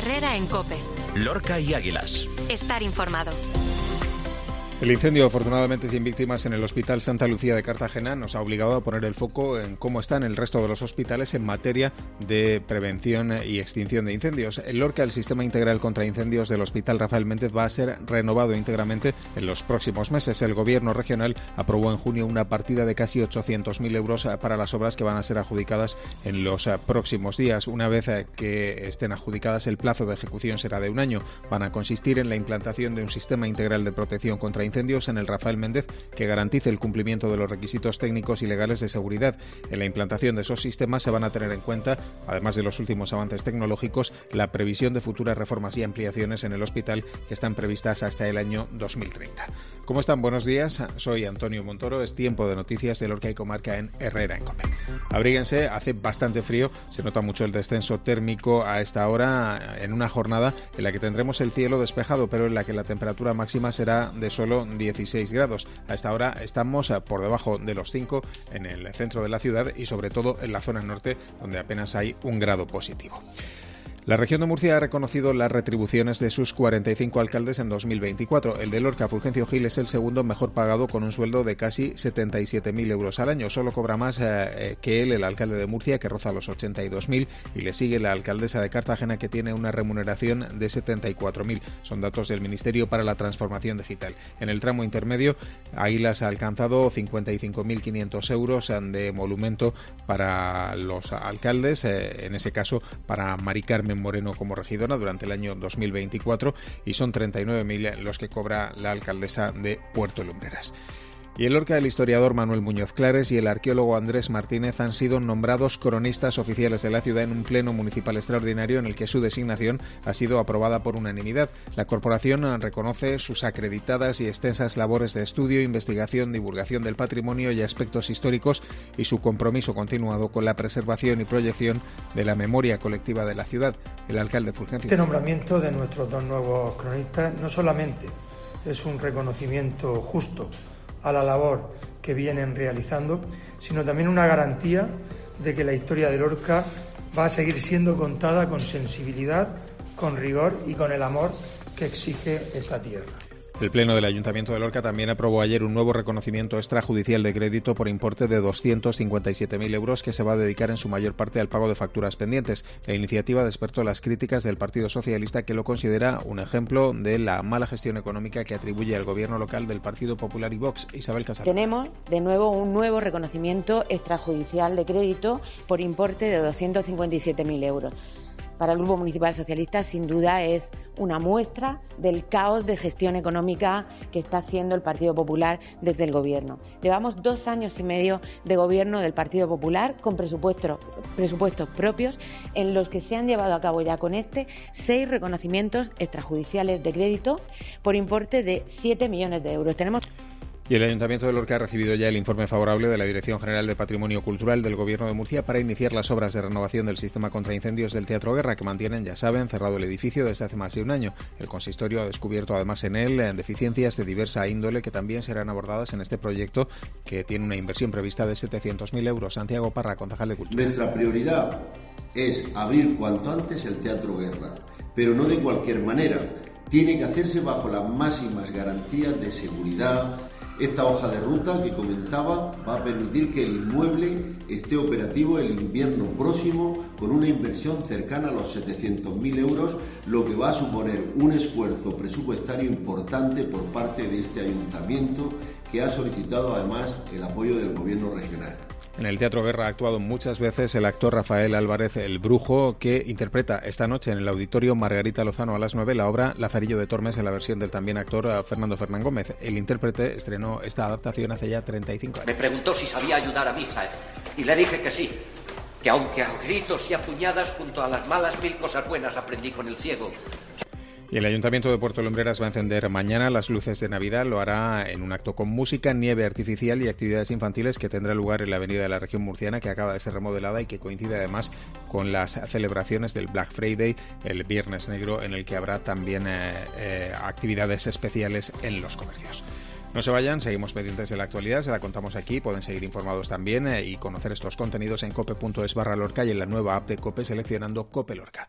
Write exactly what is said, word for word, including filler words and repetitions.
Herrera en COPE. Lorca y Águilas. Estar informado. El incendio, afortunadamente sin víctimas en el Hospital Santa Lucía de Cartagena, nos ha obligado a poner el foco en cómo están el resto de los hospitales en materia de prevención y extinción de incendios. En Lorca, el sistema integral contra incendios del Hospital Rafael Méndez va a ser renovado íntegramente en los próximos meses. El Gobierno regional aprobó en junio una partida de casi ochocientos mil euros para las obras que van a ser adjudicadas en los próximos días. Una vez que estén adjudicadas, el plazo de ejecución será de un año. Van a consistir en la implantación de un sistema integral de protección contra incendios en el Rafael Méndez que garantice el cumplimiento de los requisitos técnicos y legales de seguridad. En la implantación de esos sistemas se van a tener en cuenta, además de los últimos avances tecnológicos, la previsión de futuras reformas y ampliaciones en el hospital que están previstas hasta el año dos mil treinta. ¿Cómo están? Buenos días. Soy Antonio Montoro. Es tiempo de noticias de Lorca y Comarca en Herrera en COPE. Abríguense, hace bastante frío, se nota mucho el descenso térmico a esta hora en una jornada en la que tendremos el cielo despejado, pero en la que la temperatura máxima será de solo dieciséis grados. A esta hora estamos por debajo de los cinco en el centro de la ciudad y sobre todo en la zona norte, donde apenas hay un grado positivo. La región de Murcia ha reconocido las retribuciones de sus cuarenta y cinco alcaldes en dos mil veinticuatro. El de Lorca, Fulgencio Gil, es el segundo mejor pagado con un sueldo de casi setenta y siete mil euros al año. Solo cobra más eh, que él el alcalde de Murcia, que roza los ochenta y dos mil, y le sigue la alcaldesa de Cartagena, que tiene una remuneración de setenta y cuatro mil. Son datos del Ministerio para la Transformación Digital. En el tramo intermedio, Águilas ha alcanzado cincuenta y cinco mil quinientos euros de emolumento para los alcaldes, eh, en ese caso para Mari Carmen Moreno como regidora durante el año dos mil veinticuatro, y son treinta y nueve mil los que cobra la alcaldesa de Puerto Lumbreras. Y en Lorca, el historiador Manuel Muñoz Clares y el arqueólogo Andrés Martínez han sido nombrados cronistas oficiales de la ciudad en un pleno municipal extraordinario en el que su designación ha sido aprobada por unanimidad. La corporación reconoce sus acreditadas y extensas labores de estudio, investigación, divulgación del patrimonio y aspectos históricos y su compromiso continuado con la preservación y proyección de la memoria colectiva de la ciudad. El alcalde Fulgencio. Este nombramiento de nuestros dos nuevos cronistas no solamente es un reconocimiento justo a la labor que vienen realizando, sino también una garantía de que la historia de Lorca va a seguir siendo contada con sensibilidad, con rigor y con el amor que exige esta tierra. El Pleno del Ayuntamiento de Lorca también aprobó ayer un nuevo reconocimiento extrajudicial de crédito por importe de doscientos cincuenta y siete mil euros que se va a dedicar en su mayor parte al pago de facturas pendientes. La iniciativa despertó las críticas del Partido Socialista, que lo considera un ejemplo de la mala gestión económica que atribuye al gobierno local del Partido Popular y Vox. Isabel Casal. Tenemos de nuevo un nuevo reconocimiento extrajudicial de crédito por importe de doscientos cincuenta y siete mil euros. Para el Grupo Municipal Socialista, sin duda, es una muestra del caos de gestión económica que está haciendo el Partido Popular desde el Gobierno. Llevamos dos años y medio de gobierno del Partido Popular con presupuestos, presupuestos propios en los que se han llevado a cabo ya con este seis reconocimientos extrajudiciales de crédito por importe de siete millones de euros. Tenemos... Y el Ayuntamiento de Lorca ha recibido ya el informe favorable de la Dirección General de Patrimonio Cultural del Gobierno de Murcia para iniciar las obras de renovación del sistema contra incendios del Teatro Guerra, que mantienen, ya saben, cerrado el edificio desde hace más de un año. El consistorio ha descubierto además en él deficiencias de diversa índole que también serán abordadas en este proyecto, que tiene una inversión prevista de setecientos mil euros. Santiago Parra, concejal de Cultura. Nuestra prioridad es abrir cuanto antes el Teatro Guerra, pero no de cualquier manera. Tiene que hacerse bajo las máximas garantías de seguridad. Esta hoja de ruta que comentaba va a permitir que el inmueble esté operativo el invierno próximo con una inversión cercana a los setecientos mil euros, lo que va a suponer un esfuerzo presupuestario importante por parte de este ayuntamiento, que ha solicitado además el apoyo del Gobierno regional. En el Teatro Guerra ha actuado muchas veces el actor Rafael Álvarez el Brujo, que interpreta esta noche en el Auditorio Margarita Lozano a las nueve la obra Lazarillo de Tormes en la versión del también actor Fernando Fernán Gómez. El intérprete estrenó esta adaptación hace ya treinta y cinco años. Me preguntó si sabía ayudar a mi hija y le dije que sí, que aunque a gritos y a puñadas junto a las malas mil cosas buenas aprendí con el ciego. Y el Ayuntamiento de Puerto Lumbreras va a encender mañana las luces de Navidad. Lo hará en un acto con música, nieve artificial y actividades infantiles que tendrá lugar en la avenida de la región murciana, que acaba de ser remodelada y que coincide además con las celebraciones del Black Friday, el Viernes Negro, en el que habrá también eh, eh, actividades especiales en los comercios. No se vayan, seguimos pendientes de la actualidad, se la contamos aquí, pueden seguir informados también eh, y conocer estos contenidos en cope punto es barra Lorca y en la nueva app de COPE seleccionando COPE Lorca.